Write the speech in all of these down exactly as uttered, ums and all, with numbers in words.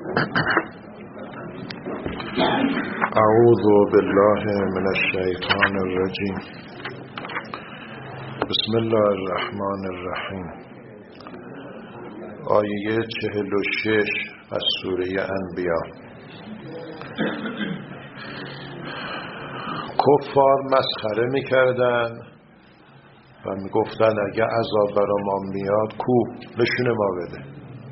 اعوذ بالله من الشیطان الرجیم. بسم الله الرحمن الرحیم. آیه چهل و شش از سوره انبیا. کفار مسخره میکردن و میگفتن اگه عذاب برا ما میاد کو نشون ما بده.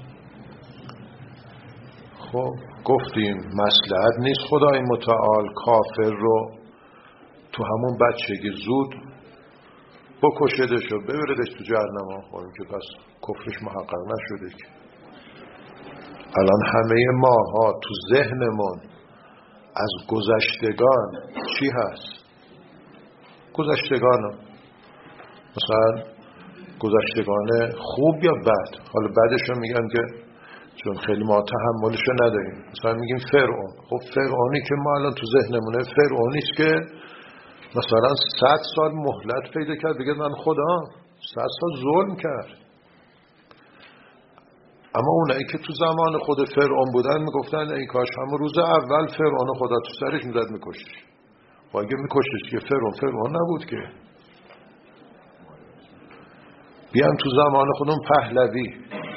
خب گفتیم مصلحت نیست خدای متعال کافر رو تو همون بچگی زود بکشدش و ببردش تو جهنم. خب که پس کفرش محقق نشده که. الان همه ماها تو ذهنمون از گذشتگان چی هست؟ گذشتگان مثلا گذشتگان خوب یا بد. حالا بعدش رو میگن که چون خیلی ما تحملشو نداریم، مثلا میگیم فرعون. خب فرعونی که ما الان تو ذهنمونه فرعونیست که مثلا صد سال مهلت پیدا کرد بگه من خدا، صد سال ظلم کرد. اما اونایی که تو زمان خود فرعون بودن میگفتن ای کاش همون روز اول فرعون خدا تو سرش میزد میکشتش. و اگه میکشتش که فرعون فرعون نبود که. بیان تو زمان خودمون پهلوی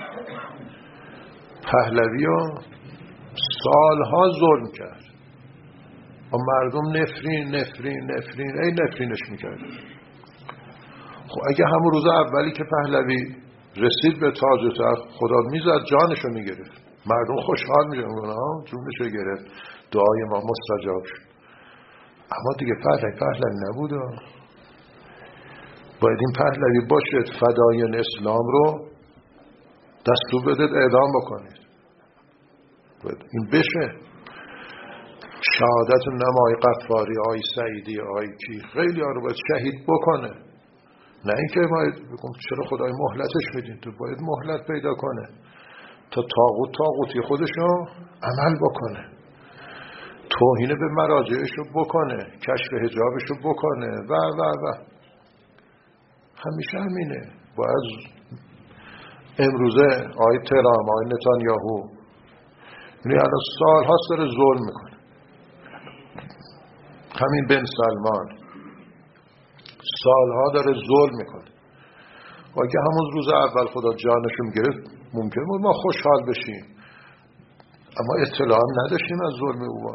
پهلوی ها سالها ظلم کرد و مردم نفرین نفرین نفرین ای نفرینش میکرد. خب اگه همون روز اولی که پهلوی رسید به تاج و تخت خدا میزد جانشو میگرفت، مردم خوشحال میشن ها جونشو گرفت، دعای ما مستجاب شد. اما دیگه پهلوی پهلوی نبود. باید این پهلوی باشد فدایان اسلام رو دستور بدید اعدام بکنید. باید این بشه. شهادت نمای غفاری آی سعیدی آی کی خیلی ها رو باید شهید بکنه. نه اینکه باید بگم چرا خدای مهلتش میدین. تو باید مهلت پیدا کنه تا طاغوت طاغوتی خودشو عمل بکنه، توهین به مراجعشو بکنه، کشف حجابشو بکنه و و و همیشه همینه. باید امروزه آی ترام آی نتانیاهو یعنی الان سال هاست داره ظلم میکنه. همین بن سلمان سالها داره ظلم میکنه. و اگه همون روز اول خدا جانشون گرفت ممکن بود ما خوشحال بشیم، اما اطلاع هم نداشتیم از ظلم او.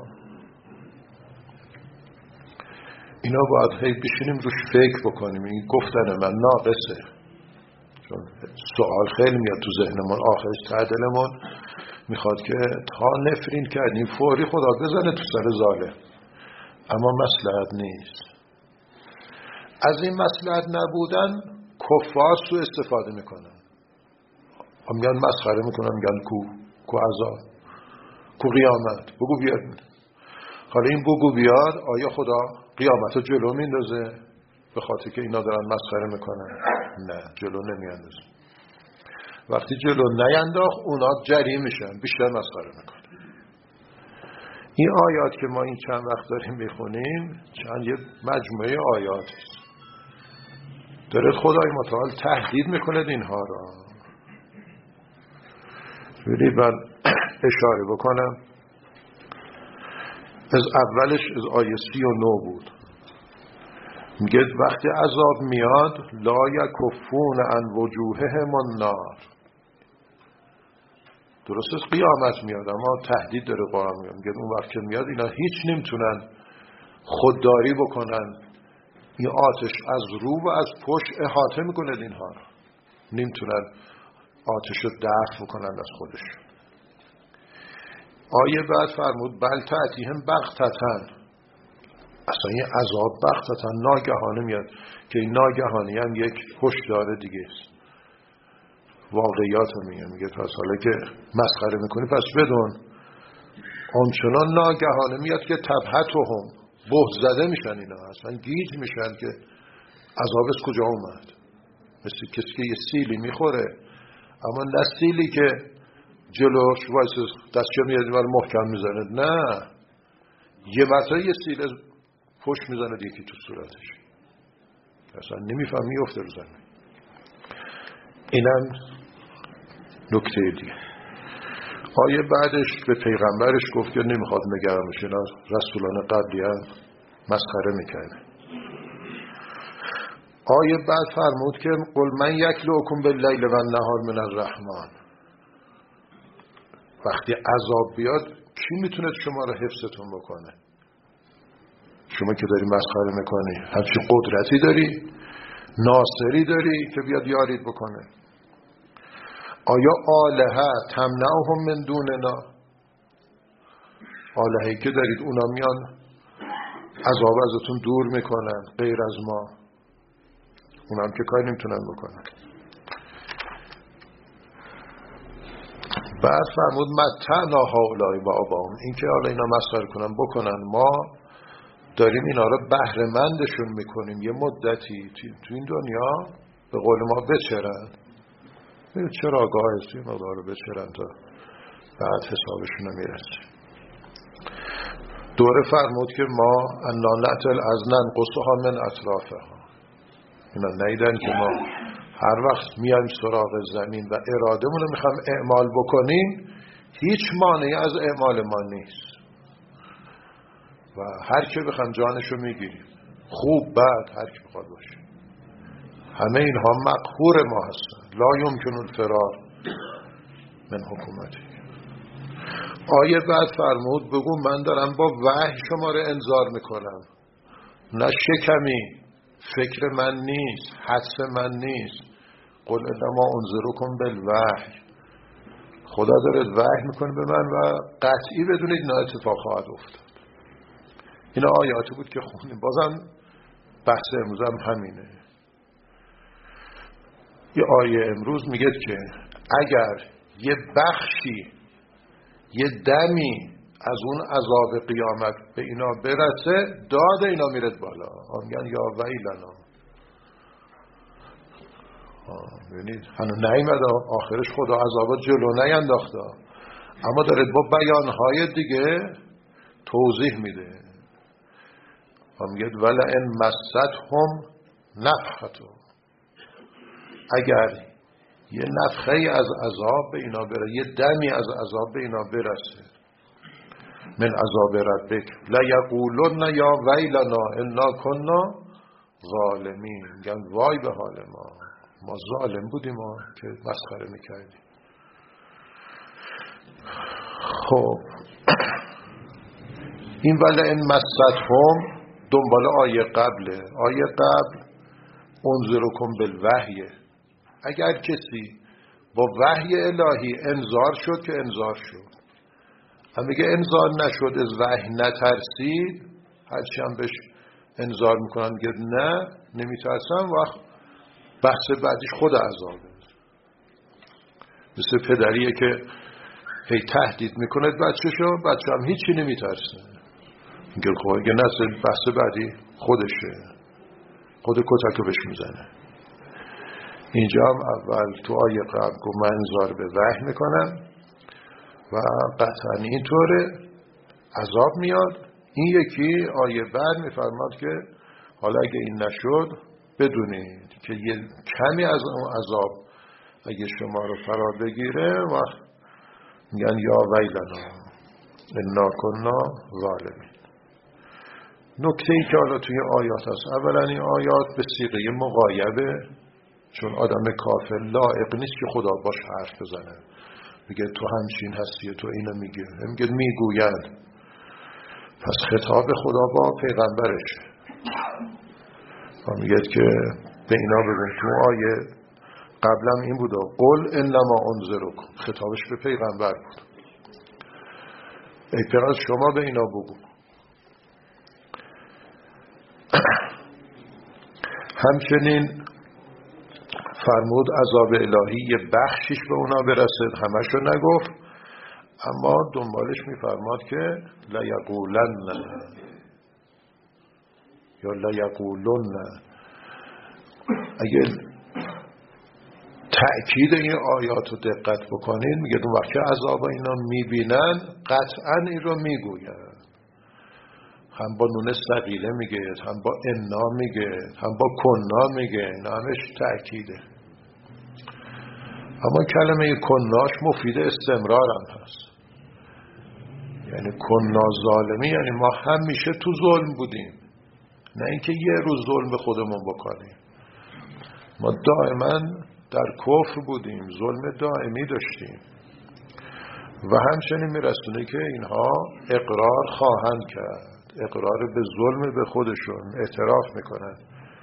اینا باید هی بشینیم روش فکر بکنیم. این گفتن من ناقصه، چون سوال خیلی میاد تو ذهنمون. آخرش تعدلمون میخواد که تا نفرین کردیم فوری خدا بزنه تو سر ظالم، اما مصلحت نیست. از این مصلحت نبودن کفار سو استفاده میکنن. میگن مسخره میکنن، میگن کو کو عذاب کو قیامت بگو بیاد. حالا این بگو بیاد آیا خدا قیامت رو جلو میندازه به خاطر که اینا دارن مسخره میکنن؟ نه، جلو نمیاندازه. وقتی جلو نینداخت اونا جری میشن، بیشتر مسخره میکنن. این آیات که ما این چند وقت داریم میخونیم چند یه مجموعه آیات است. داره خدای متعال تهدید میکنه اینها را. ببینید من اشاره بکنم. از اولش از آیه سی و نو بود. میگه وقتی عذاب میاد لا یکفون عن وجوههم النار. درست است قیامت میاد اما تهدید داره قرآن میاد. میگه اون وقت که میاد اینا هیچ نمیتونن خودداری بکنن. این آتش از رو و از پشت احاطه میکنه اینها رو. نمیتونن آتش رو دفع بکنن از خودش. آیه بعد فرمود بل تأتیهم بغتةً. اصلا این عذاب بغتةً ناگهانه میاد که این ناگهانی هم یک هشدار دیگه است. واقعیات رو میگه. میگه پس حالا که مسخره میکنی پس بدون آنچنان ناگهانه میاد که تبهتهم بهت زده میشن. اینا اصلا گیج میشن که عذاب از کجا اومد. مثل کسی که یه سیلی میخوره اما نه سیلی که جلوش وایس دستشو میاد ولی محکم میزنه، نه یه مرتبه یه سیل از پشت میزنه یکی تو صورتش، اصلا نمیفهم میفته رو زمین. اینم نکته دیگه. آیه بعدش به پیغمبرش گفت که نمیخواد نگران بشین، رسولان قبلی هم مسخره میکنه. آیه بعد فرمود که قل من یکلؤکم باللیل و النهار من الرحمن. وقتی عذاب بیاد کی میتونه شما رو حفظتون بکنه؟ شما که داری مسخره میکنی، همچین قدرتی داری، ناصری داری که بیاد یارید بکنه؟ آیا آلهه تمنعهم من دوننا؟ آلهه‌ای که دارید اونا میان عذاب ازتون دور میکنن غیر از ما؟ اونا هم که کاری نمیتونن بکنن. بعد فرمود متعنا هؤلاء و آباهم، این که حالا اینا مسخره کنن بکنن، ما داریم اینا رو بهره مندشون میکنیم یه مدتی تو این دنیا، به قول ما بچرن، چرا آگاه است این مقدار رو بچرن تا بعد حسابشون رو میرسه. دوره فرمود که ما انانت الازنن قصها من اطرافها، اینا نیدن که ما هر وقت میایم سراغ زمین و ارادمون رو میخوام اعمال بکنیم، هیچ مانعی از اعمال ما نیست و هر که بخوام جانشو میگیریم، خوب بد هر کی بخواد باشه. همه اینها مقهور ما هستن. لا یمکن الفرار من حکومتی. آیه بعد فرمود بگو من دارم با وحی شما رو انذار میکنم، نه شکمی، فکر من نیست، حدس من نیست. قل انما انذرکم بالوحی، خدا داره وحی میکنه به من و قطعی بدونید نه اتفاق خواهد افتاد. این آیاتی بود که خوندیم. بازم بحث امروز هم همینه. یه آیه امروز میگه که اگر یه بخشی، یه دمی از اون عذاب قیامت به اینا برسه، داد اینا میرد بالا. میگن یا ویلنا. ببینید هنوز نیامد آخرش، خدا عذابات جلو نینداخته، اما داره با بیانهای دیگه توضیح میده. میگه ولئن مستهم نفحة، اگر یه نفخه از عذاب به اینا بره، یه دمی از عذاب به اینا برسه، من عذاب ربک لیقولن یا ویلنا انا کنا ظالمین، میگن وای به حال ما، ما ظالم بودیم، ما که مسخره میکردیم. خب این ولئن مستهم دنبال آیه قبله. آیه قبل انذرکم بالوحی، اگر کسی با وحی الهی انذار شد که انذار شد، هم میگه انذار نشد، از وحی نترسید، هرچی هم بهش انذار میکنن میگه نه نمیترسم، وقت بحث بعدیش خود عذابه. مثل پدریه که هی تهدید میکنه بچه‌شو، بچه هم هیچی نمیترسه، میگه خب اگه نسل بحث بعدی خودشه، خود کتکو بهش میزنه. اینجا هم اول تو آیه قبل گفت من انذار به وحی میکنم و قطعا اینطوره، عذاب میاد. این یکی آیه بعد میفرماد که حالا اگه این نشد بدونید که یه کمی از اون عذاب اگه شما رو فرا بگیره، وقت میگن یا ویلنا انا کنا ظالمین. نکته ای که حالا توی آیات هست، اولا این آیات به صیغه مغایبه، چون آدم کافر لایق نیست که خدا باش حرف بزنه، میگه تو همچین هستی، تو اینو میگه، میگه میگوید. پس خطاب خدا با پیغمبرشه و میگه که به اینا ببین. تو آیه قبلا این بود قل انما انذرکم، خطابش به پیغمبر بود، ای پیغمبر شما به اینا بگو. همچنین فرمود عذاب الهی یه بخشیش به اونا برسد، همشو نگفت، اما دنبالش میفرماد که لیقولن یا لیقولن. اگه تأکید این آیات رو دقت بکنید، میگه اون وقت که عذاب اینا میبینن قطعا این رو میگوین، هم با نون ثقیله میگه، هم با انا میگه، هم با کنا میگه، اینا همش تأکیده. اما کلمه کناش مفید استمرار هم هست. یعنی کنا ظالمی یعنی ما همیشه تو ظلم بودیم، نه اینکه یه روز ظلم به خودمون بکنیم. ما دائما در کفر بودیم، ظلم دائمی داشتیم و همچنین میرسونه که اینها اقرار خواهند کرد، اقرار به ظلم به خودشون اعتراف میکنن.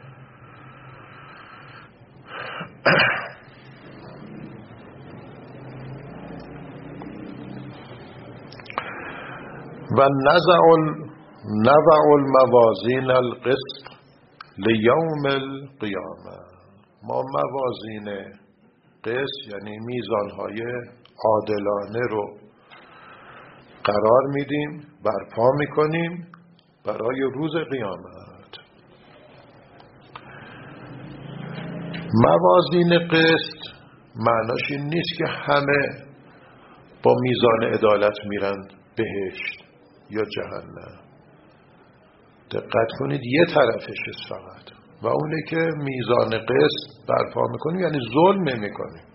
و نضع الموازین القسط لیوم القیامه. ما موازین قسط یعنی میزانهای عادلانه رو قرار میدیم، برپا میکنیم برای روز قیامت. موازین قسط معناش این نیست که همه با میزان عدالت میرن بهشت یا جهنم. دقت کنید یه طرفش فقط، و اونه که میزان قسط برپا میکنیم یعنی ظلم نمیکنیم.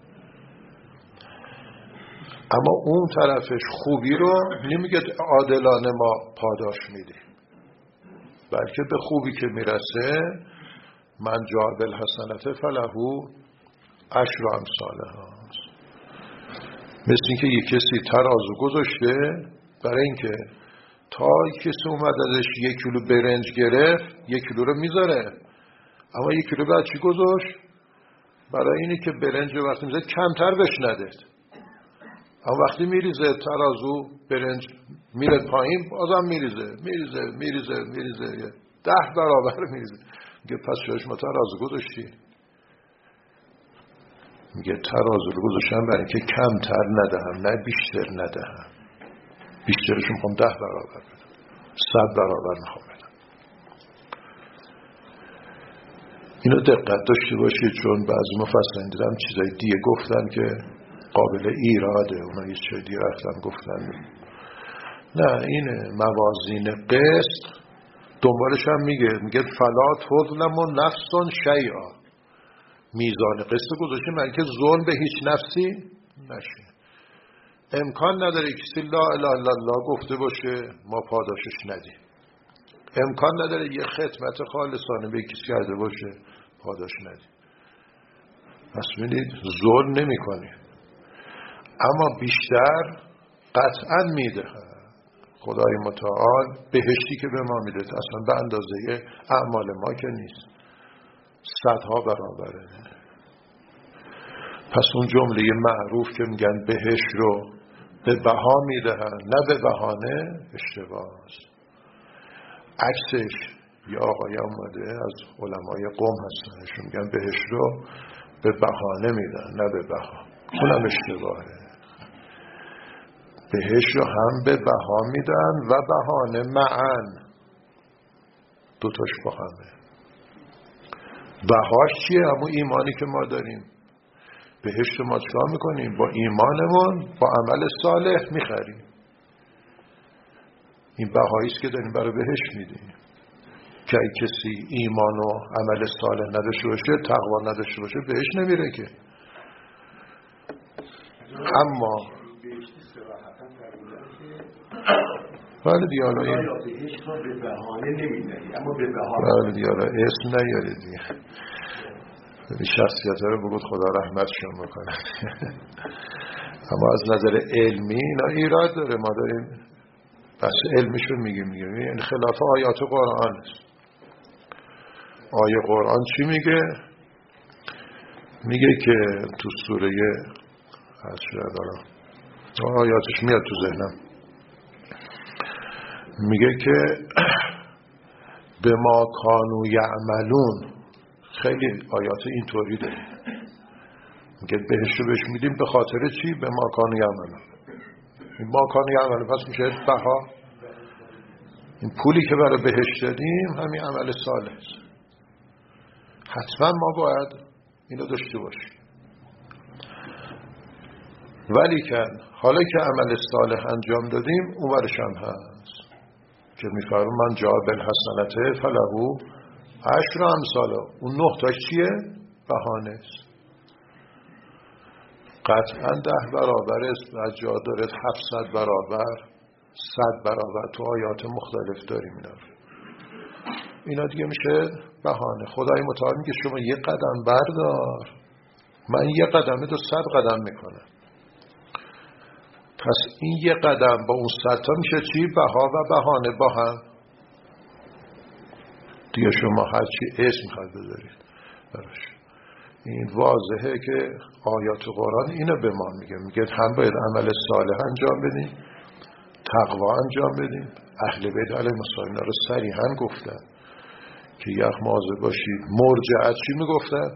اما اون طرفش خوبی رو نمیگه عادلانه ما پاداش میدیم، بلکه به خوبی که میرسه من جاء بالحسنة فله عشر امثالها. مثل اینکه یک کسی ترازو گذاشته برای اینکه تا کسی اومد ازش یک کیلو برنج گرفت یک کیلو رو میذاره، اما یک کیلو بعد چی گذاشت؟ برای اینی که برنج رو وقتی میذاره کمتر بهش ندید. اما وقتی میریزه ترازو برنج میره پایین بازم میریزه میریزه میریزه میریزه ده برابر میریزه. میگه پس شاید ما ترازو گذاشتی؟ میگه ترازو رو گذاشتم برای اینکه کمتر ندهم نه بیشتر ندهم، بیشترش میخوام ده برابر بدم، صد برابر میخوام بدم. اینو دقت داشته باشید، چون بعضی مفسرین دیدم چیزای دیگه گفتن که قابل ایراده، اونا یه چیزای دیگه رفتن گفتن. نه، اینه موازین قسط. دنبالش هم میگه میگه فلا تظلم نفس شیئا. میزان قسط گذاشته من که ظلم به هیچ نفسی نشه. امکان نداره کسی لا اله الا الله گفته باشه ما پاداشش ندیم. امکان نداره یه خدمت خالصانه به کسی کرده باشه پاداش ندیم. پس ببینید ظلم نمی کنیم، اما بیشتر قطعا میده. خدای متعال بهشتی که به ما میده اصلا به اندازه اعمال ما که نیست، صدها برابره. پس اون جمله معروف که میگن بهشت رو به بها میدهن نه به بهانه، اشتباه است. عکسش یه آقای آمده از علمای قم هستن، ایشون میگن بهشت رو به بهانه میدن نه به بها، اونم اشتباهه. بهشت رو هم به بها میدن و بهانه معن، دوتاش با همه. بهاش چیه؟ همون ایمانی که ما داریم. بهشت ما چکار میکنیم؟ با ایمانمون با عمل صالح میخریم. این بهاییست که داریم برای بهشت میدیم. که ای کسی ایمان و عمل صالح نداشته باشه، تقوا نداشته باشه، بهشت نمیره که. اما بله دیالا این بهشت رو به بهانه نمیدهی، اما به بهانه. بله دیالا اسم نیارید دیگه. شخصیت رو بگود خدا رحمتشون بکنه. اما از نظر علمی اینا ایراد داره. ما داریم بس علمیشو میگیم میگیم این خلاف آیات قرآن است. آیه قرآن چی میگه؟ میگه که تو سوره از شدارم آیاتش میاد تو ذهنم، میگه که به ما کانوا یعملون. خیلی آیات اینطوری داره، میگه بهشت رو بهش میدیم به خاطر چی؟ به ما کانوا یعملون. این ما کانوا یعملون پس میشه بها. این پولی که برای بهشت دادیم همین عمل صالح است. حتما ما باید اینو داشته باشیم. ولی که حالا که عمل صالح انجام دادیم اون ورش هم هست که میفرم من جاء بالحسنة فله عشر امثالها. اون نه تاش چیه؟ بهانه است. قطعا ده برابر است و جا داره هفتصد برابر، صد برابر تو آیات مختلف داریم اینا رو. اینا دیگه میشه بهانه. خدای متعال میگه شما یه قدم بردار، من یه قدمه تو صد قدم میکنم. پس این یه قدم با اون صد تا میشه چی؟ بها و بهانه با هم. دیگه شما هرچی اسم میخواید بذارید براش. این واضحه که آیات قرآن اینو به ما میگه، میگه هم باید عمل صالح انجام بدیم، تقوا انجام بدیم. اهل بیت علیهم السلام رو صریحا گفتن که یک مواظب باشید. مرجعه چی میگفتن؟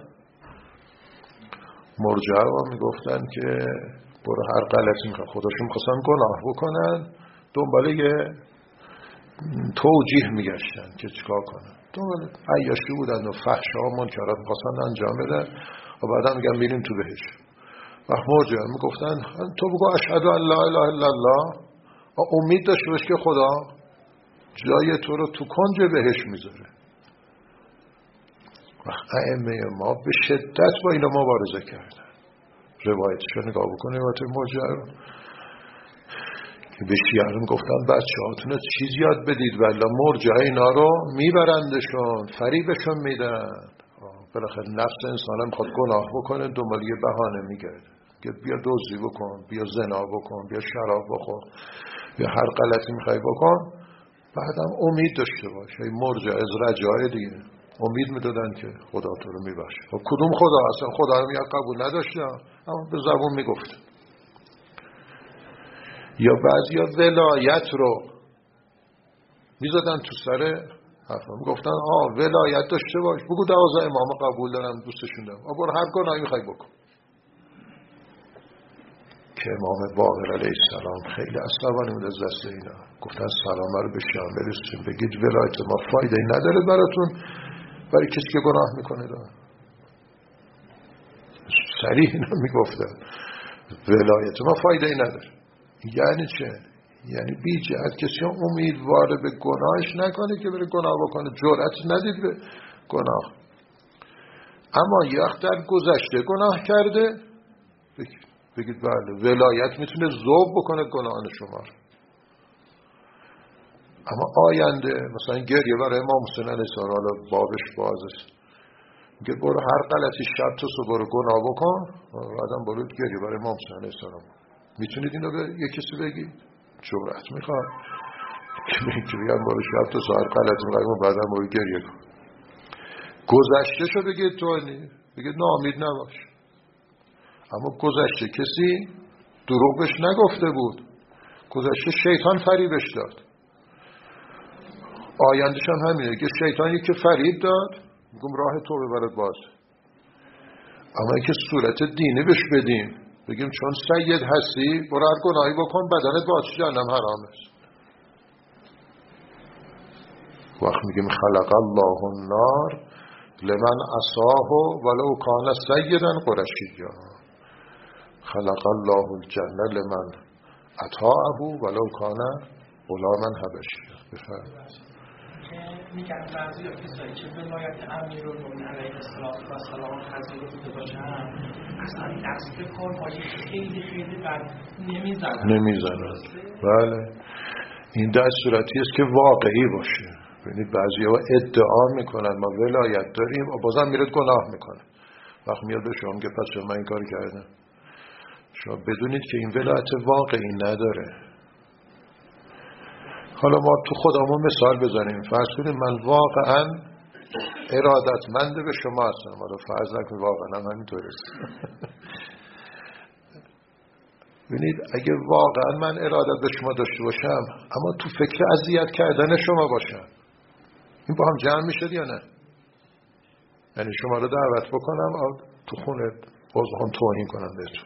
مرجعه ها میگفتن که برو هر غلطی میخواد، خودشون میخواستن گناه بکنن، دنبال یه توجیه میگشتن که چیکار کنن، دنبال عیاشی بودن و فحشا و منکرات میخواستن انجام بدن و بعدا میگن میریم تو بهش. و مرجعه میگفتن تو بگو اشهد ان لا اله الا الله، امید داشته باش که خدا جای تو رو تو کنج بهش میذاره. و ائمه ما به شدت با اینا مبارزه کردن. روایتش رو نگاه بکنه، روایت مرجعه رو که به شیعه گفتن بچه هاتون چیز یاد بدید ولی مرجعه اینا رو میبرندشون، فریبشون میدن. بالاخره نفس انسان هم خود گناه بکنه، دنبال یه بهانه میگرده که بیا دزدی بکن، بیا زنا بکن، بیا شراب بخور، بیا هر غلطی میخوای بکن. بعدم امید داشته باش. این مرجعه از رجای دیگه امید میدادن که خدا تو رو میبخشه. و کدوم خدا؟ اصلا خدا رو میاد قبول نداشتن، اما به زبون میگفتن. یا بعضیا ولایت رو میزدن تو سر حرفا، میگفتن آه ولایت داشته باش، بگو دوازده امام قبول دارم، دوستشون دارم، آ برو هر گناهی میخوای بکن. که امام باقر علیه السلام خیلی عصبانی بود از دست اینا. گفتن سلام رو به شام برسیم، بگید ولایت ما فایده نداره براتون، برای کسی که گناه میکنه داره. صریح اینا میگفتن ولایت ما فایده نداره. یعنی چه؟ یعنی بی جهت کسی امیدوار به گناهش نکنه که بره گناه بکنه، جرأت ندید به گناه. اما یه وقت در گذشته گناه کرده بگید, بگید بله ولایت میتونه ذوب بکنه گناهان شما رو. اما آینده مثلا گریه برای امام حسین علیه السلام بابش بازه، میگه برو هر غلطی شب تو صبح برو گناه بکن، بعدم برو گریه برای امام حسین علیه السلام. میتونید اینو به یک کسی بگید؟ جرأت میخواد که بگم برو شب تو ساعت غلطی میخوای بعدم برو گریه کن. گذشته شو بگید تو نی بگید ناامید نباش. اما گذشته کسی دروغش نگفته بود، گذشته شیطان فریبش داد. آیندهش هم همینه که شیطانی که فریب داد میگم راه توبه برات باز. اما اینکه صورت دینی بهش بدیم، بگیم چون سید هستی برو هر گناهی بکن، بدنت باز جهنم حرام است. وقت میگیم خلق الله النار لمن عصاه ولو کان سیدا قرشیا، خلق الله الجنه لمن اطاعه ولو کان غلاما حبشیا. بفرمایید. میگن بعضی کسایی که ولایت امیرالمومنین علیه السلام پذیرفته باشن اصلا دست به کارهای خیلی خیلی بد نمیزنن نمیزنن بله. این در صورتی است که واقعی باشه. ببینید بعضی ها ادعا میکنن ما ولایت داریم و بازم میره گناه میکنه. وقت میاد به شما میگه پس من این کار کردم. شما بدونید که این ولایت واقعی نداره. حالا ما تو خودمون مثال بزنیم. فرض کنید من واقعا ارادتمند به شما هستم، حالا فرض نکنید واقعا هم همینطور است. ببینید اگه واقعا من ارادت به شما داشته باشم اما تو فکر اذیت کردن شما باشم، این با هم جمع میشه یا نه؟ یعنی شما رو دعوت بکنم تو خونه بازم توهین کنم بهتون،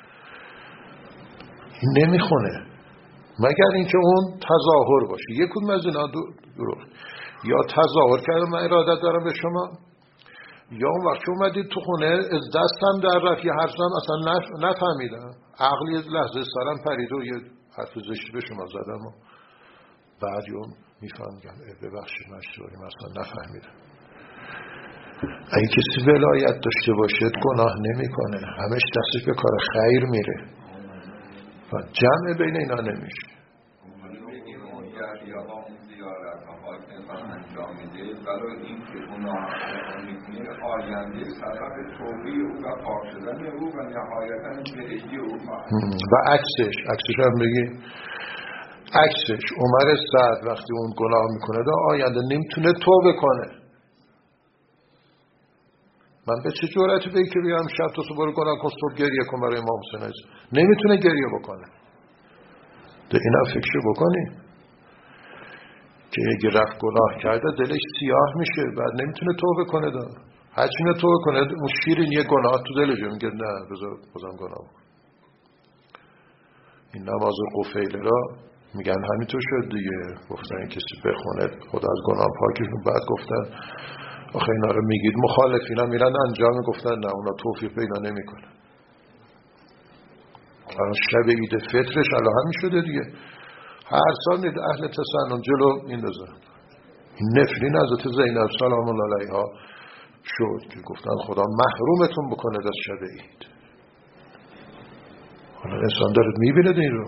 این نمیخونه مگر اینکه اون تظاهر باشه. یک کدوم از اینا دروغ، یا تظاهر کردم من ارادت دارم به شما، یا اون وقت اومدید تو خونه از دستم در رفت یه حرفم اصلا نفهمیدم، عقلی از لحظه سرم پرید و یه حرف زشتی به شما زدم و بعد یه میفهمم ببخشید من اشتباهی اصلا نفهمیدم. اگه کسی ولایت داشته باشه گناه نمیکنه، همش دستش به کار خیر میره و جمع بین اینا نمیشه. گردی ها اون زیارت ها که انسان انجام میده برای این که گناه میکنه آینده سبب توبه او و پاک شدن او و نهایتا بهشتی او و عکسش عکسش هم بگی عکسش عمر سعد وقتی اون گناه میکنه دا آینده نمیتونه توبه کنه. من به چه جرأتی بگی که بگم شب تا صبح گناه کن صبح گریه کن برای امام حسین عزیز؟ نمیتونه گریه بکنه. ده اینا فکر بکنی که اگه رفت گناه کرده دلش سیاه میشه بعد نمیتونه توبه کنه. دا هرچی نه توبه کنه اون شیرین یه گناه تو دلش میگه نه بذار بازم گناه بکن. این نماز قفیله را میگن همینطور شد دیگه، گفتن کسی بخونه خدا از گناه پاکشون، بعد گفتن آخه اینا رو میگید مخالفین ها میرن انجام، گفتن نه اونا توفیق پیدا نمیکنن. شب عید فطرش الان همین شده دیگه، هر سال نید اهل تسنن جلو میندازن. این نفرین حضرت زینب سلام الله علیها شد که گفتن خدا محرومتون بکنه از شب عید. حالا انسان داره میبینه این رو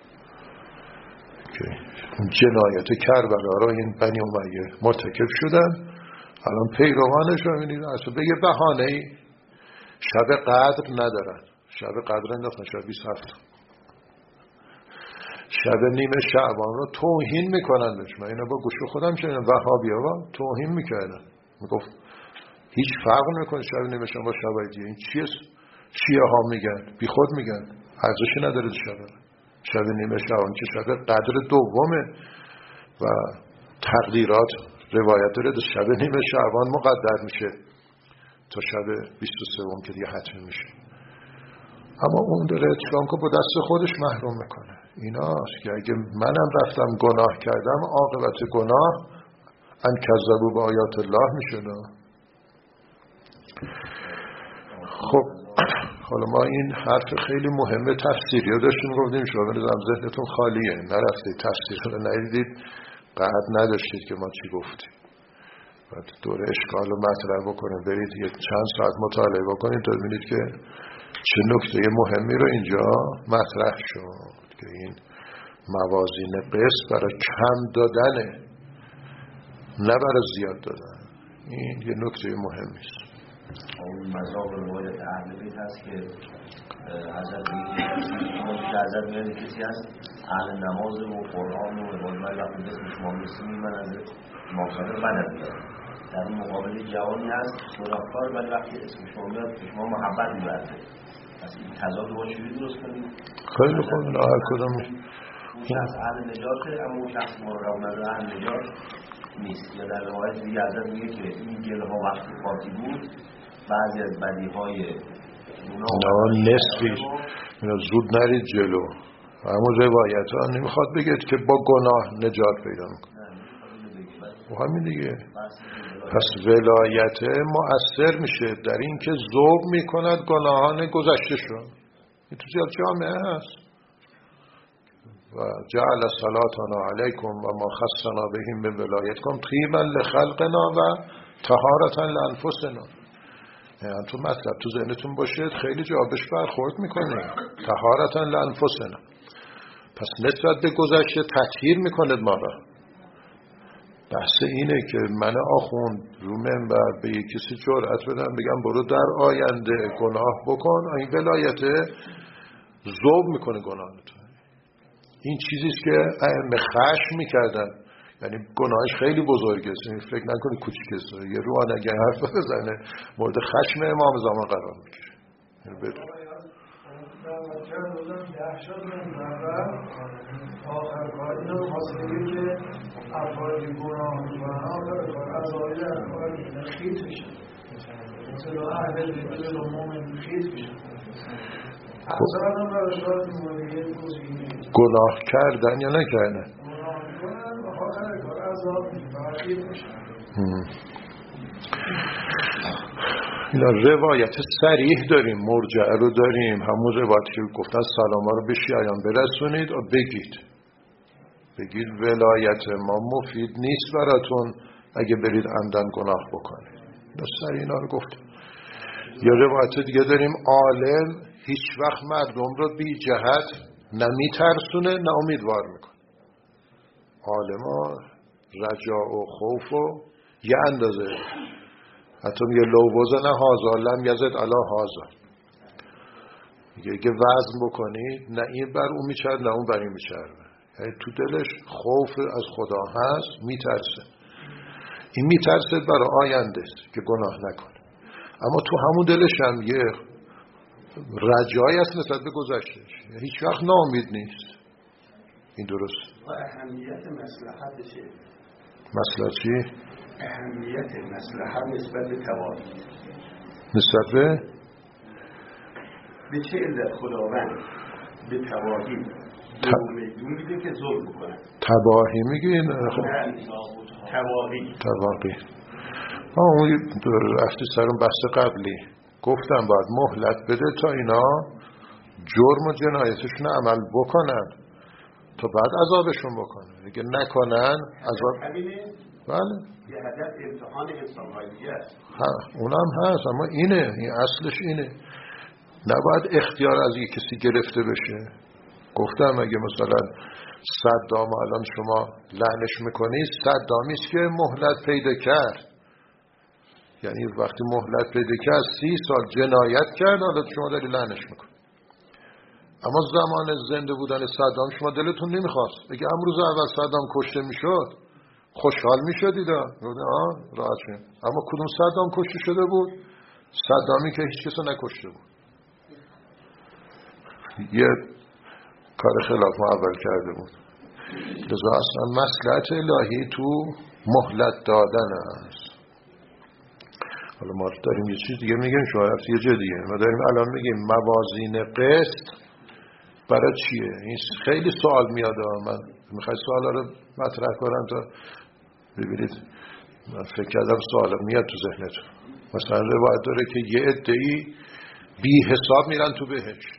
که اون جنایت کربلا را این بنی امیه مرتکب شدن، الان پیروانش رو میبینید اصلا به یه بهانه‌ای شب قدر ندارن، شب قدر انداختن شب بیست و هفت، شب نیمه شعبان رو توهین میکنن بهش. من اینا با گوش خودم شنیدم وهابی‌ها با توهین میکردن، میگفت هیچ فرق نمیکنه شب نیمه شعبان با شب دیگه. این چیه؟ شیعه ها میگن، بی خود میگن، ارزشی نداره شب شب نیمه شعبان که شب قدر دومه و تقدیرات روایت داره شب نیمه شعبان مقدر میشه تا شب بیست و سوم که دیگه حتمی میشه. اما اون داره اتفاق که با دست خودش محروم میکنه. ایناست که اگه منم رفتم گناه کردم عاقبت گناه ان کذبوا به آیات الله میشه. خب حالا ما این حرف خیلی مهمه تفسیری رو داشتیم گفتیم شما بنظرم ذهنتون خالیه، نرفتید تفسیر رو ندیدید، قعد نداشتید که ما چی گفتیم. بعد دوره اشکال رو مطرح بکنید، برید یک چند ساعت مطالعه بکنید تا ببینید که چه نکته مهمی رو اینجا مطرح شد که این موازین قسط برای کم دادنه نه برای زیاد دادن. این یه نکته مهمی است. اون مذهب روایت اهل بیت هست که حضرت حضرت میاد کسی هست اهل نماز و قرآن و عبادت وقتی اسم شما میسیمی من از امام صادق بدم میاد. در این مقابل جوانی هست گناهکار ولی وقتی اسم شما میاد شما محبت میبرده. پس این تضاد رو چجوری درست کنیم؟ خیلی خوب. نه هر کدوم اون شخص اهل نجاته اما اون شخص ما رو نداره اهل نجات نیست. یا در روایت دیگه حضرت میگه که این گله ها وقتی پاکی بود بعضی از بدیهای نه نصفی زود نرید جلو. همون روایت ها نمیخواد بگید که با گناه نجات پیدا میکنه و همین دیگه. پس ولایت مؤثر میشه در این که ذوب میکند گناهان گذشته شو. این تو زیاد جامعه هست. و جعل صلاتنا علیکم و ما خصنا بهم به ولایتکم طیبا لخلقنا و طهارتا لانفسنا. یعنی تو مطلب تو ذهنتون باشه خیلی جوابش برخورد میکنه طهارتا لانفسنا. پس نسبت به گذشته تطهیر میکند ما را. بحث اینه که من آخوند رو منبر به یک کسی جرأت بدم بگم برو در آینده گناه بکن، این ولایت ذوب میکنه گناه تو. این چیزیست که ائمه خشم میکردن، یعنی گناهش خیلی بزرگه، فکر نکنی کوچیکه. یه روحان اگه حرف بزنه مورد خشم امام زمان قرار میگیره. یعنی بدون آخر کار اینو خواستگی که افرادی گناه میکنن آخر کار از آیه افرادی خیط میشن مثلا اهل بیت و مومن خیط میشن. اصلا هم برشاد مولیت گزینه گناه کردن یا نکردن گناه میکنن و آخر کار عذاب میکنن خیط میشن. اینا روایت صریح داریم، مرجعه رو داریم، همون روایت که گفتن سلاما رو به شیعیان برسونید و بگید بگید ولایت ما مفید نیست براتون اگه برید عمدن گناه بکنید. اینا صریح اینا رو گفت. یا روایت دیگه داریم عالم هیچ وقت مردم رو بی جهت نه میترسونه نه امیدوار میکنه. عالما رجا و خوف و یه اندازه، حتی میگه لو وزن هازا لم یزد علی هازا، میگه اگه وزن بکنید نه این بر اون میچرد نه اون بر این میچرد، یعنی تو دلش خوف از خدا هست، میترسه. این میترسه برای آینده است که گناه نکنه، اما تو همون دلش هم یه رجایی هست نسبت به گذشتهش، هیچ وقت ناامید نیست. این درست. و اهمیت مصلحت چیه؟ مصلحت چی؟ اهمیت مصلحت نسبت به توابع، نسبت به به چه علت خداوند به توابع دون میده که ظلم بکنه؟ تباهی میگین؟ توابع تباهی. آه اون رفتی سرون بحث قبلی گفتم باید مهلت بده تا اینا جرم و جنایتشون عمل بکنن تا بعد عذابشون بکنن، اگه نکنن عذاب. بله یه هدف امتحان انسان‌های دیگه است. اونم هست، اما اینه، این اصلش اینه، نباید اختیار از یک کسی گرفته بشه. گفتم اگه مثلا صدام الان شما لعنش میکنی، صدامی است که مهلت پیدا کرد، یعنی وقتی مهلت پیدا کرد سی سال جنایت کرد، حالا شما داری لعنش میکنی. اما زمان زنده بودن صدام شما دلتون نمیخواست، اگه امروز اول صدام کشته میشد خوشحال میشدید، آه راحت شد. اما کدوم صدام کشته شده بود؟ صدامی که هیچ کسو نکشته بود، یه کار خلاف ما اول کرده بود. لذا اصلا مصلحت الهی تو مهلت دادن است. حالا ما داریم یه چیز دیگه میگیم، شما رفتی یه جا دیگه، ما داریم الان میگیم موازین قسط برای چیه؟ این خیلی سوال میاد، من میخوای سوالا رو مطرح کنم تا ببینید. من فکر کردم سوالا میاد تو ذهنتون. مثلا روایت داره که یه عده‌ای بی حساب میرن تو بهشت،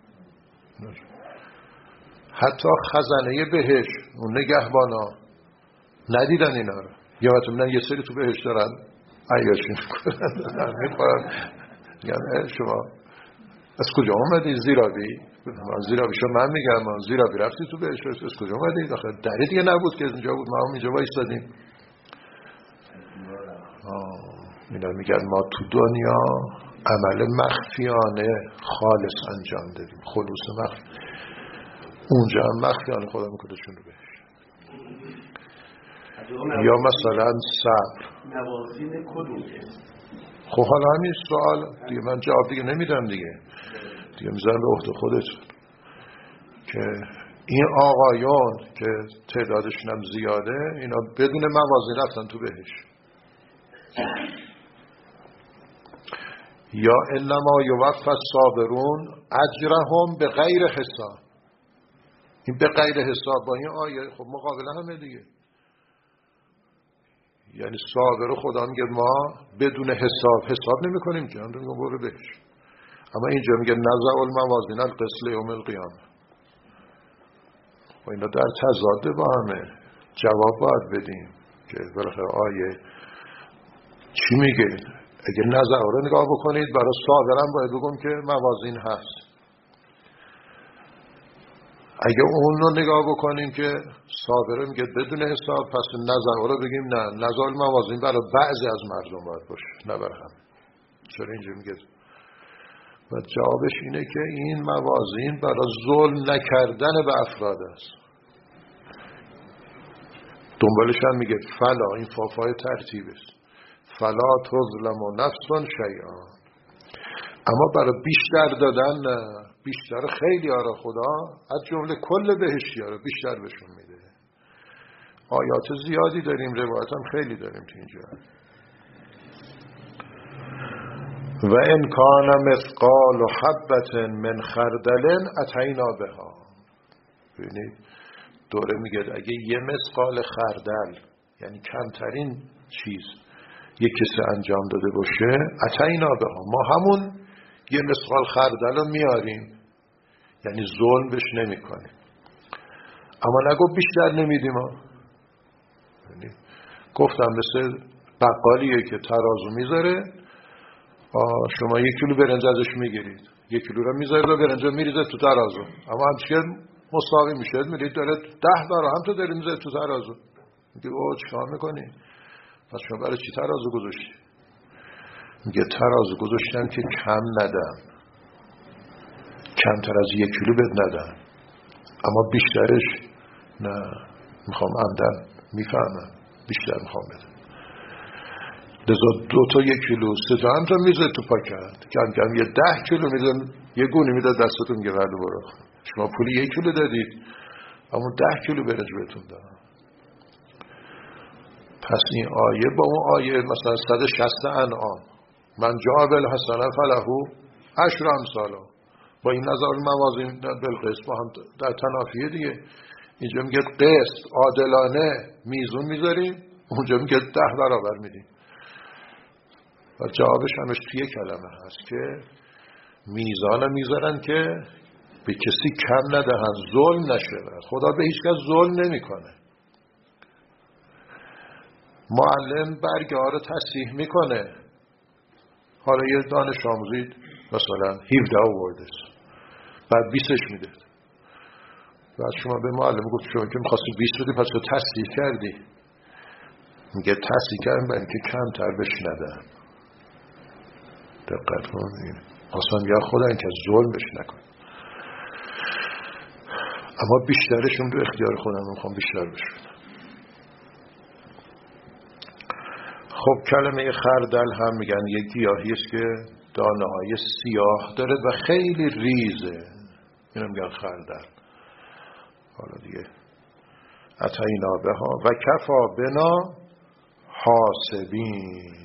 حتی خزانه بهشت اون نگهبانا ندیدن اینا رو، یا حتی میدن یه سری تو بهشت دارن عیاشی میکنن میکنن، یعنی شما از کجا اومدی؟ زیرابی؟ من زیرابی شما من میگم من زیرابی رفتی تو بهشت، از کجا اومدی؟ داخل دری دیگه نبود که اینجا بود، ما هم اینجا وایستادیم. اینا میگن ما تو دنیا عمل مخفیانه خالص انجام دادیم، خلوص مخفی، اونجا هم مخفیانه خدا میکنهشون رو بهش. یا مثلا صبر موازین کدوم است؟ خب حالا همین سوال دیگه من جواب دیگه نمیدم دیگه، دیگه میذارم به عهده خودتون که این آقایون که تعدادشون هم زیاده، اینا بدون موازین رفتن تو بهش. یا انما یوفی الصابرون اجرهم به غیر حساب. این به غیر حساب با این آیه خب مقابله همه دیگه، یعنی صابر خدا میگه ما بدون حساب حساب نمی کنیم که، هم میگم برو بهش. اما اینجا میگه نزع الموازین القسط یوم القیامه، و اینا در تضاد با همه. جواب باید بدیم که بالاخره آیه چی میگه. اگه نزع رو نگاه بکنید برای صابرم باید بگم که موازین هست. اگه اون رو نگاه بکنیم که صابره میگه بدون حساب، پس نزع رو بگیم نه، نزع الموازین برای بعضی از مردم باید باشه نه برای هم. چرا اینجا میگه؟ و جوابش اینه که این موازین برای ظلم نکردن به افراد است. دنبالش هم میگه فلا، این فافای ترتیب است، فلا تظلم نفس شیئا. اما برای بیشتر دادن نه، بیشتر خیلی آره خدا از جمله کل بهشتی ها رو بیشتر بهشون میده. آیات زیادی داریم، روایت هم خیلی داریم تو اینجا. و ان کان مثقال حبة من خردل اتینا بها. ببینید دوره میگه اگه یه مثقال خردل، یعنی کمترین چیز یک کسی انجام داده باشه، اتینا بها، ما همون یه مثقال خردل رو میاریم، یعنی ظلم بهش نمی کنیم. اما نگو بیشتر نمیدیم ها. یعنی گفتم مثل بقالیه که ترازو میذاره، شما یک کیلو برنج ازش میگیرید، یک کیلو رو میذارید و برنج میریزه تو ترازو، اما همچنین مساوی میشه، میرید داره ده بار هم تو داری میذاری تو ترازو، میگه او چیکار میکنی؟ پس شما برای چی ترازو گذاشتی؟ میگه ترازو گذاشتم که کم ندم، کمتر از یک کیلو بد ندم، اما بیشترش نه، میخوام عمدن، میفهمم بیشتر میخوام بدم، لذا دو تا یک کیلو سه تا هم تا میزه تو پاکت، کم کم یه ده کیلو میدم، یه گونی میده دستتون، میگه ولی برو شما پولی یک کیلو دادید اما ده کیلو برنج بهتون دادم. پس این آیه با اون آیه مثلا صد و شصت انعام من جاء بالحسنة فله عشر امثالها، با این نظر موازین بالقسط با هم در تنافیه دیگه. اینجا میگه قسط عادلانه میزون میذاریم، اونجا میگه ده برابر میدیم. و جوابش همش توی کلمه هست که میزان میذارن که به کسی کم ندهن، ظلم نشه. خدا به هیچ کس ظلم نمیکنه. معلم برگه ها رو تصحیح میکنه، حالا یه دانش آموزی مثلا هفده آورده بعد بیستش میده، بعد شما به معلم گفت شما که میخواستی بیست بدی پس تو تصحیح کردی، میگه تصحیح کردم برای اینکه کمتر بهش ندم. دقت کنید، اصلا یا خدا اینکه ظلم بهش نکن، اما بیشترشون به اختیار خودم میخوام بیشتر بشه. خب کلمه خردل هم میگن یک گیاهی است که دانه های سیاه داره و خیلی ریزه، اینو میگن خردل. حالا دیگه اتینا بها و کفا بنا حاسبین،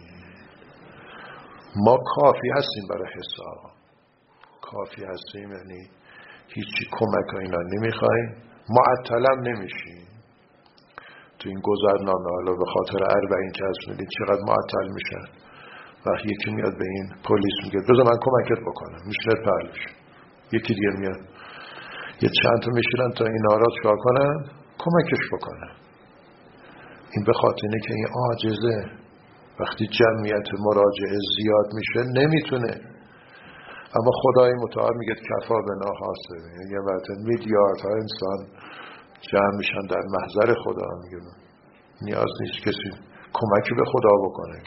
ما کافی هستیم برای حساب، کافی هستیم یعنی هیچی کمک اینا نمیخوایم، معطلم نمیشیم. تو این گذرنامه حالا به خاطر اربعین که هست میدید چقدر معطل میشن. وقتی یکی میاد به این پلیس میگه بذار من کمکت بکنم، میشنه پرلش، یکی دیگه میاد یه چند تا میشیرن تا این آراد چکار کنن کمکش بکنن. این به خاطر اینه که این عاجزه، وقتی جمعیت مراجعه زیاد میشه نمیتونه. اما خدای متعال میگه کفا بنا حاسبین، یعنی یه وقت میلیاردها انسان جمع میشن در محضر خدا، میگه نیاز نیست کسی کمکی به خدا بکنه.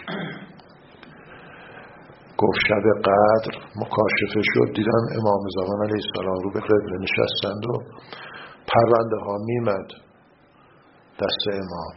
گفت شب قدر مکاشفه شد، دیدم امام زمان علیه السلام رو به قبله نشستند و پرونده ها میمد دست امام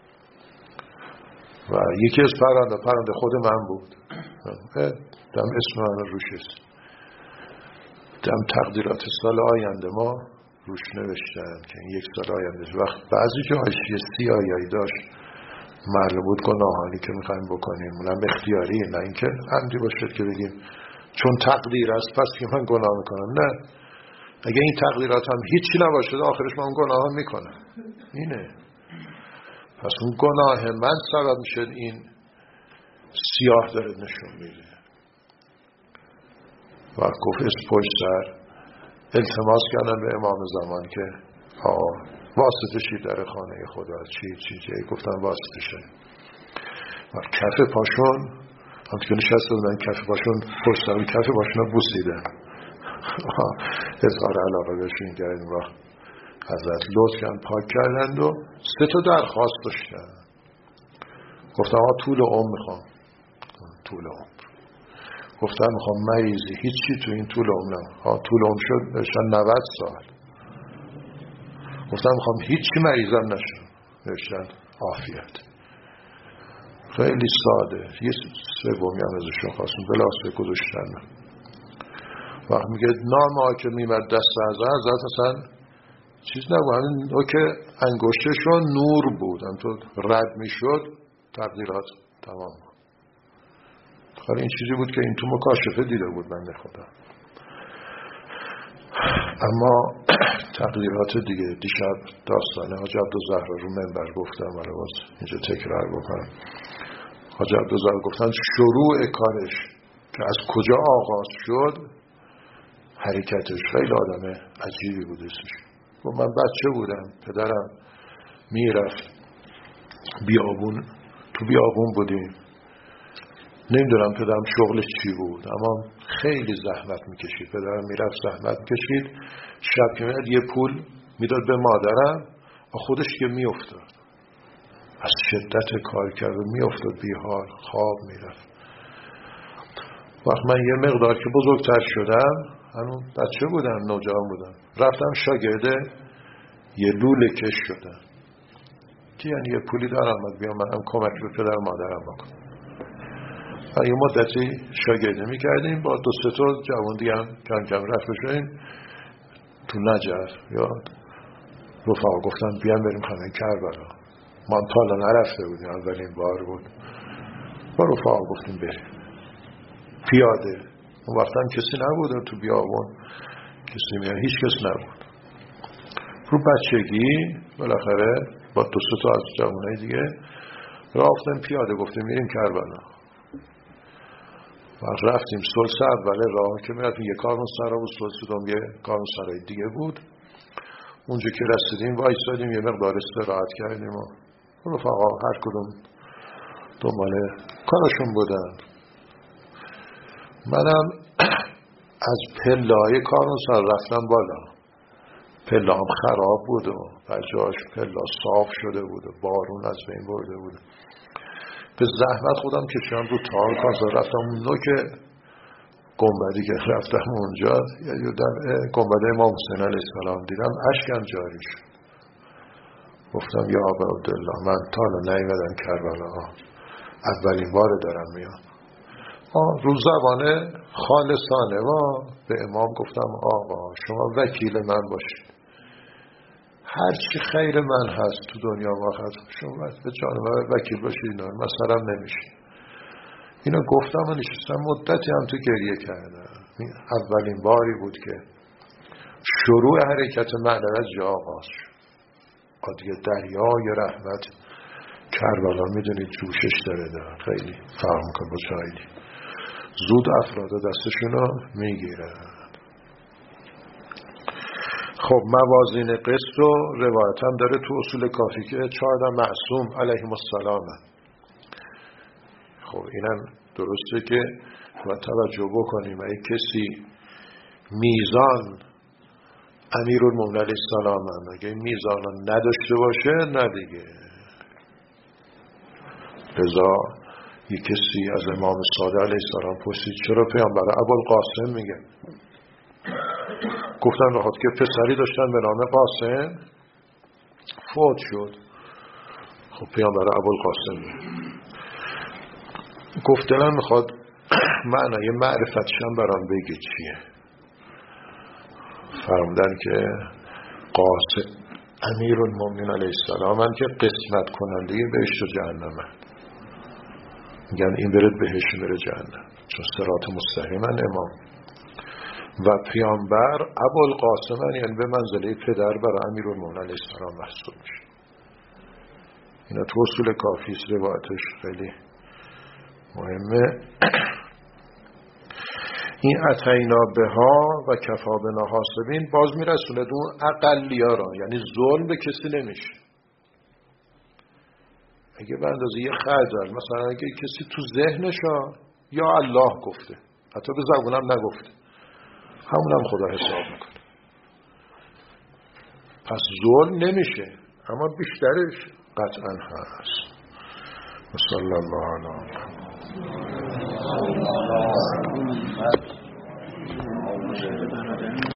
و یکی از پرونده پرونده خود من بود، دم اسم من روش است، دم تقدیرات سال آینده ما روش نوشتن که این یک سال آینده. وقت بعضی جاهایش یه سیاهی داشت، معلوم بود گناهانی که میخوایم بکنیم اونم اختیاری، نه اینکه عمدی باشد که بگیم چون تقدیر است پس که من گناه میکنم. نه، اگه این تقدیرات هم هیچی نباشد آخرش من گناه هم میکنم. اینه پس اون گناه من سبب میشد این سیاه داره نشون میده. و گفت از پشت سر التماس کردن به امام زمان که آقا واسطه شید در خانه خدا، چی چی چی گفتن واسطه شد و کف پاشون هم که نشسته بودن کف پاشون پشتم کف پاشون رو بوسیدن، اظهار علاقه بهشون کردن و حضرت لطف کردن پاک کردند و سه تا درخواست داشتن. گفتن آقا طول عمر میخوام، طول عمر. گفتن میخوام مریضی، هیچی تو این طول عمرم، ها طول عمر شد بهشن نود سال. گفتن میخوام هیچی مریضم نشم، بهشن عافیت. خیلی ساده. یه سومی هم ازشون خواستم بلاسه گذاشتن. وقت میگه نام ها که میمد دست حضرت، حضرت اصلا چیز نبود، همین که انگشتشون نور بود، هم تو رد میشد تقدیرات تمام بود. خالی این چیزی بود که این تو مکاشفه دیده بود بنده خدا. اما تقدیرات دیگه، دیشب داستانه حاج عبدالزهرا رو منبر گفتم، ولی باز اینجا تکرار بکنم. حاج عبدالزهرا گفتن شروع کارش که از کجا آغاز شد، حرکتش خیلی آدم عجیبی بود. گفت من بچه بودم، پدرم میرفت بیابون، تو بیابون بودیم، نمیدونم پدرم شغلش چی بود، اما خیلی زحمت میکشید. پدرم میرفت زحمت میکشید، شب که میاد یه پول میداد به مادرم، خودش که میافتاد از شدت کار کرد میافتاد بی حال، خواب میرفت. وقت من یه مقدار که بزرگتر شدم، هنوز بچه بودم، نوجوان بودم، رفتم شاگرد یه لوله کش شدم که یعنی یه پولی دارم بیام منم کمک به پدر مادرم بکنم. یه مدتی شاگردی میکردیم با دو سه تا جوان دیگه هم کم کم رفت بشیم تو نجف. یا رفقا گفتن بیان بریم خانه کربلا، ما تا حالا نرفته بودیم، اولین بار بود. با رفقا گفتیم بریم پیاده. اون وقتا هم کسی نبود تو بیابون، کسی میاد، هیچ کس نبود. رو بچگی بالاخره با دو سه تا از جوانای دیگه رفتیم پیاده، گفتیم میریم کربلا. و رفتیم سلس اول راه که میرفتیم یه کارون سرا و سلس دوم یه کارون سرای دیگه بود. اونجا که رسیدیم وایسادیم یه مقدار استراحت کردیم و رفقا هر کدوم دنبال کارشون بودن. منم از پلای کارون سر رفتم بالا. پلا هم خراب بود و بجاش پلا صاف شده بود و بارون از بین برده بود. به زحمت خودم کشیدم رو تار کاسا، رفتم اون نوک گنبدی که رفتم اونجا، یا در گنبد امام حسین علیه السلام دیدم، اشکم جاری شد. گفتم یا ابا عبدالله، من تا حالا نیومدم کربلا، اولین بار دارم میام. رو زبان خالصانه و به امام گفتم آقا شما وکیل من باشید، هر چی خیر من هست تو دنیا واقعا شما به جانور وکیل باشید، اینا مثلا نمیشه. اینا گفتم و نشستم مدتی هم تو گریه کردم. اولین باری بود که شروع حرکت معنوی از جا آغاز شد. دیگه دریای رحمت کربلا میدونید جوشش داره داره خیلی فهم کن با شایدی زود افراد دستشونو میگیرن. خب موازین قسط رو روایت هم داره تو اصول کافی که چهارده معصوم علیهم السلام. خب اینم درسته که باید توجه بکنیم اگه کسی میزان امیرالمومنین علیه السلام اگه میزان رو نداشته باشه نه دیگه. لذا یک کسی از امام صادق علیه السلام پرسید چرا پیامبر ابوالقاسم میگه؟ گفتن بخاطر که پسری داشتن به نام قاسم فوت شد. خب پیامبر ابوالقاسم میگه. گفت دلم میخواد معنای معرفتشم برام بگی چیه. فرمودن که قاسم امیرالمومنین علیه السلام هم که قسمت کننده بهشت و جهنم هم. میگن این برد بهشت میره جهنم چون صراط مستقیما امام. و پیامبر ابوالقاسم یعنی به منزله پدر برای امیرالمومنین علیه السلام محسوب میشه. اینا تو اصول کافی است، روایتش خیلی مهمه. این اتینا بها و کفا بنا حاسبین باز میرسونه دون اقلیا را، یعنی ظلم به کسی نمیشه. اگه به اندازه یه خردل مثلا اگه کسی تو ذهنشا یا الله گفته حتی به زبونم نگفته همونم خدا حساب میکنه، پس ظلم نمیشه، اما بیشترش قطعا هست. صلی الله علیه و